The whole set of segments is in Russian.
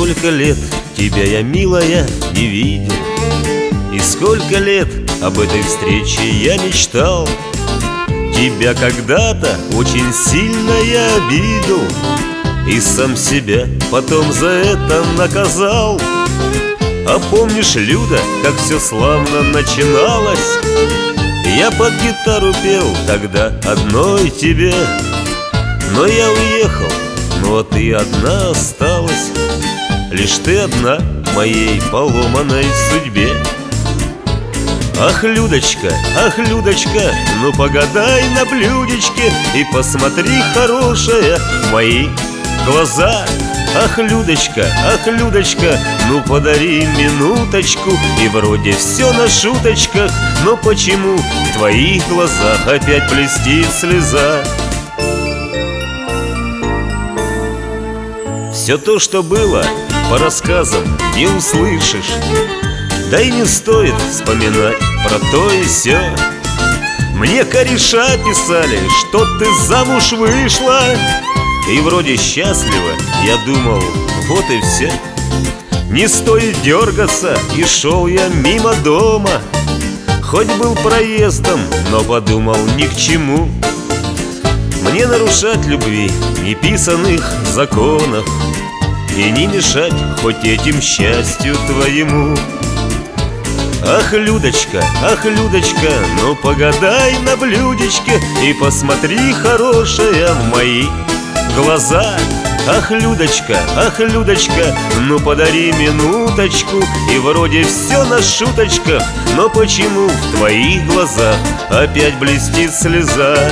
сколько лет тебя я, милая, не видел, и сколько лет об этой встрече я мечтал. Тебя когда-то очень сильно я обидел, и сам себя потом за это наказал. А помнишь, Люда, как все славно начиналось? Я под гитару пел тогда одной тебе. Но я уехал, ну а ты одна осталась. Лишь ты одна в моей поломанной судьбе. Ах, Людочка, ну погадай на блюдечке и посмотри, хорошая, в мои глаза. Ах, Людочка, ну подари минуточку, и вроде все на шуточках, но почему в твоих глазах опять блестит слеза? Все то, что было, по рассказам не услышишь, да и не стоит вспоминать про то и сё. Мне кореша писали, что ты замуж вышла, и вроде счастлива, я думал, вот и все. Не стоит дергаться, и шел я мимо дома, хоть был проездом, но подумал, ни к чему мне нарушать любви неписанных законов и не мешать хоть этим счастью твоему. Ах, Людочка, ну погадай на блюдечке и посмотри, хорошая, в мои глаза. Ах, Людочка, ну подари минуточку, и вроде все на шуточках, но почему в твоих глазах опять блестит слеза?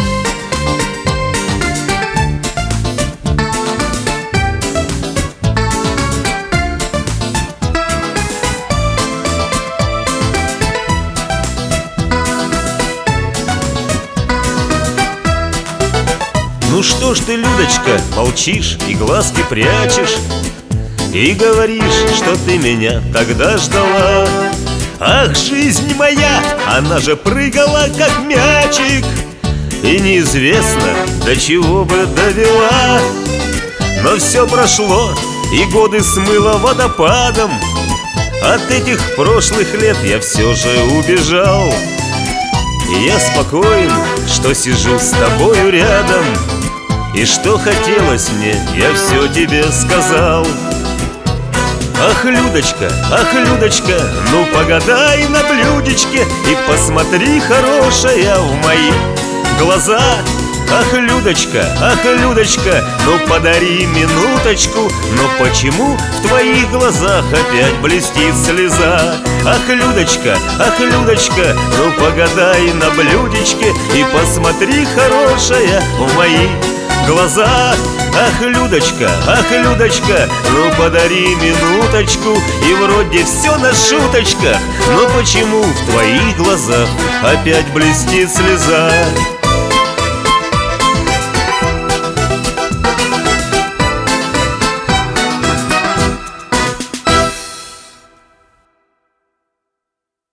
Ну что ж ты, Людочка, молчишь и глазки прячешь, и говоришь, что ты меня тогда ждала. Ах, жизнь моя, она же прыгала, как мячик, и неизвестно, до чего бы довела. Но все прошло, и годы смыло водопадом. От этих прошлых лет я все же убежал. И я спокоен, что сижу с тобою рядом, и что хотелось мне, я все тебе сказал. Ах, Людочка, ну погадай на блюдечке и посмотри, хорошая, в мои глаза. Ах, Людочка, ну подари минуточку, но почему в твоих глазах опять блестит слеза? Ах, Людочка, ну погадай на блюдечке и посмотри, хорошая, в мои глаза. Ах, Людочка, ну подари минуточку, и вроде все на шуточках, но почему в твоих глазах опять блестит слеза?